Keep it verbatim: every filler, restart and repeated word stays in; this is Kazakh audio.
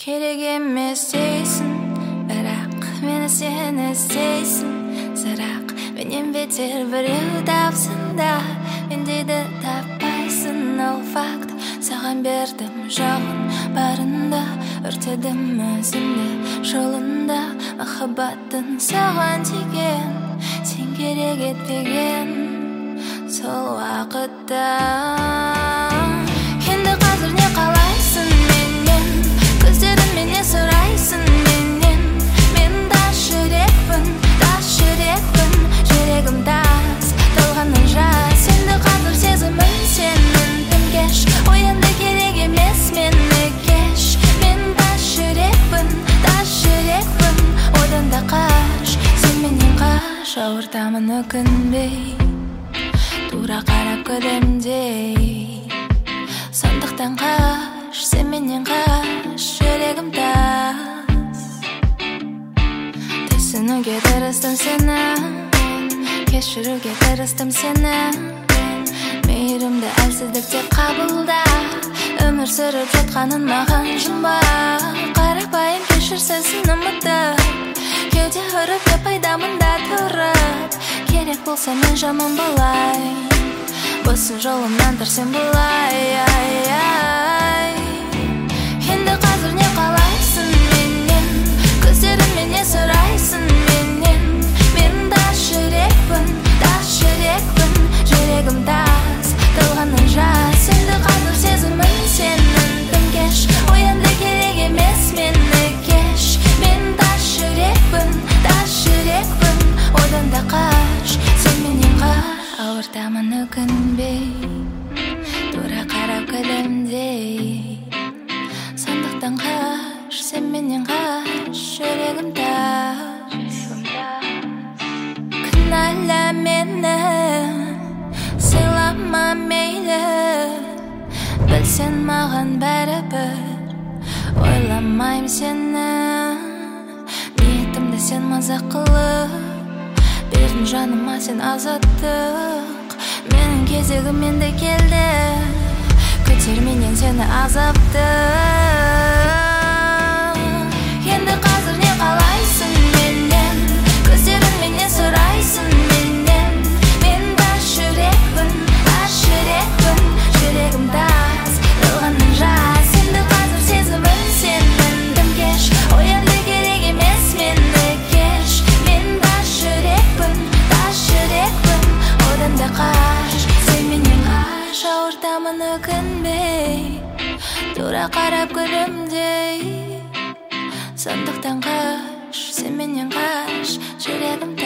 керек емес дейсің, бірақ мені сен іздейсің. Сырақ менен бетер біреу тапсын да, мендейді таппайсың. Ол факт, саған бердім жағын барында, өртедім өзімді жолында. Махаббаттың саған тиген, сен керек етпеген сол уақытта. Енді қазір не қалайсың менен, көздеріңмен не сұрайсың менен. Мен тас жүрекпін, тас жүрекпін, жүрегім тас, талғаның жас. Енді қазір сезімім сенің тым кеш, оянды керек емес мені кеш. Мен тас жүрекпін, тас жүрекпін, одан да қаш, сен менен қаш. Ауыртамын өкінбей, тура қарап көлемдей. Сондықтан қаш, сен менен қаш, жүрегім тас. Түсінуге тырыстым сені, кешіруге тырыстым сені. Мейірімді әлсіздікте қабылда, өмір сүріп жатқанын маған жұмба. Қарапайым кешір сөзін ұмытып, кеуде ұрып та пайдамында тұрып. Керек болса мен жаман болай, босын жолымнан тұрсен болай. Енді қазір не қалайсың менен, көздеріңмен не сұрайсың менен. Мен тас жүрекпін, тас жүрекпін, жүрегім тас, талғаның жас. Енді қазір сезімім сенің тым кеш, оянды керек емес мені кеш. Мен тас жүрекпін, тас жүрекпін, одан да қаш, сен менен қаш. Ауыртамын өкінбей, тура қарап көлемдей. Сондықтан қаш, сен менен қаш, жүрегім тас. Кінәлі мені, сыйлама мейлі, білсен маған бәрібір, ойламайым сені. Ниетімді сен мазақ қылып, бердің жаныма сен азаттық. Менің кезегім енді келді, көтерменен сені азапты. Енді қазір не қалайсың менен, көздеріңмен не сұрайсың менен. Мен тас жүрекпін, тас жүрекпін, жүрегім тас, талғаның жас. Енді қазір сезімім сенің тым кеш, оянды керек емес мені кеш. Мен тас жүрекпін, тас жүрекпін, одан да қаш, сен менен қаш. Ауыртамын өкінбей, тура қарап көлемдей. Сондықтан қаш, сен менен қаш, жүрегім